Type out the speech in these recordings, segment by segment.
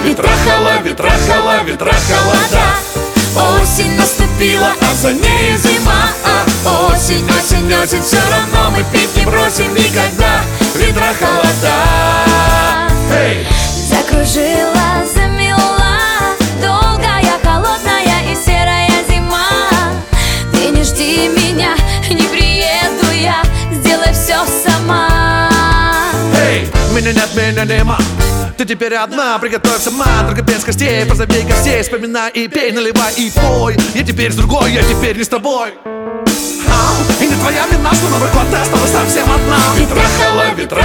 ветра, холода. Осень наступила, а за ней зима. Осень, осень, осень, все равно мы пить не бросим никогда. Ветра, холода. Эй! Закружила, замела, долгая, холодная и серая зима. Ты не жди меня, не приеду я, сделай все сама. Эй, меня нет, меня нема. Ты теперь одна, приготовь сама. Только без костей, позови гостей. Вспоминай и пей, наливай и пой. Я теперь с другой, я теперь не с тобой. И не твоя вина, что новый год ты осталась совсем одна. Ветра,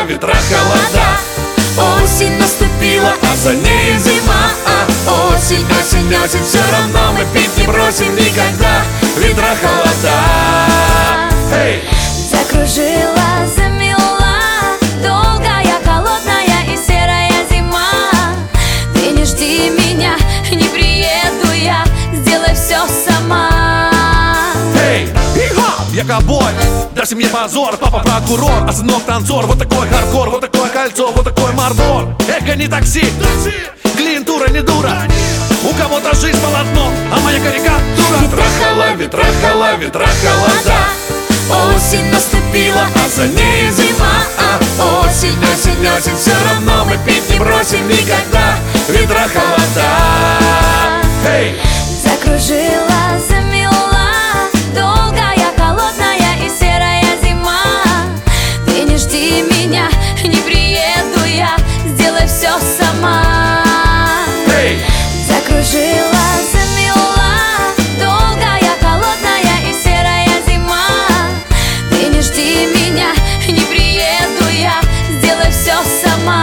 холода. Осень наступила, а за ней зима. Осень, осень, осень, все равно мы пить не бросим никогда. Ветра, холода. Эй! Закружила, замела, долгая, холодная и серая зима. Ты не жди меня, не приеду я, сделай все сама. Эй, я ковбой, даже мне позор. Папа прокурор, а сынок танцор. Вот такой хардкор, вот такое кольцо, вот такой мордор. Эго не такси, клиентура не дура. У кого-то жизнь полотно, а моя карикатура. Ветра, холода. Осень наступила, а за ней зима. Осень, осень, осень, все равно мы пить не бросим никогда. Ветра, холода. Эй! Закружила, замела, долгая, холодная и серая зима. Ты не жди меня, не приеду я, сделай все сама. Эй! Закружила, замела, долгая, холодная и серая зима. Ты не жди меня, не приеду я, сделай все сама.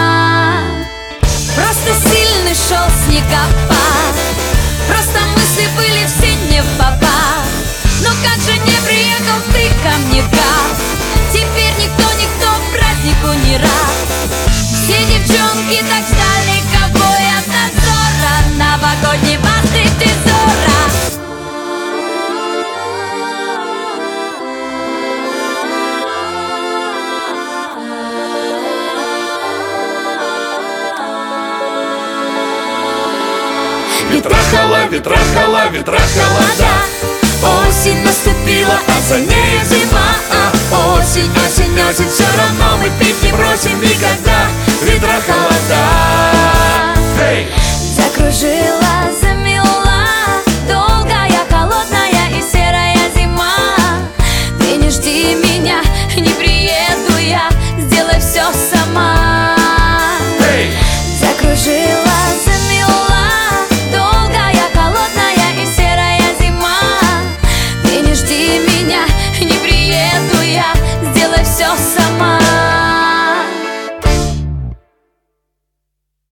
Просто сильный шел снегопад, просто мысли были все не в попад. Но как же не приехал ты ко мне, гад? Теперь никто празднику не рад. Все девчонки так ждали ковбоя от надзора, новогодний басы Тезора. Ветра, холода. Осень наступила, а за ней зима. Осень, осень, осень, все равно мы пить не бросим никогда. Ветра, холода. Эй! Закружила, замела, долгая, холодная и серая зима. Ты не жди меня, не приеду я, сделай все сама. Эй! Закружила, замела, долгая, холодная и серая зима. Ты не жди меня,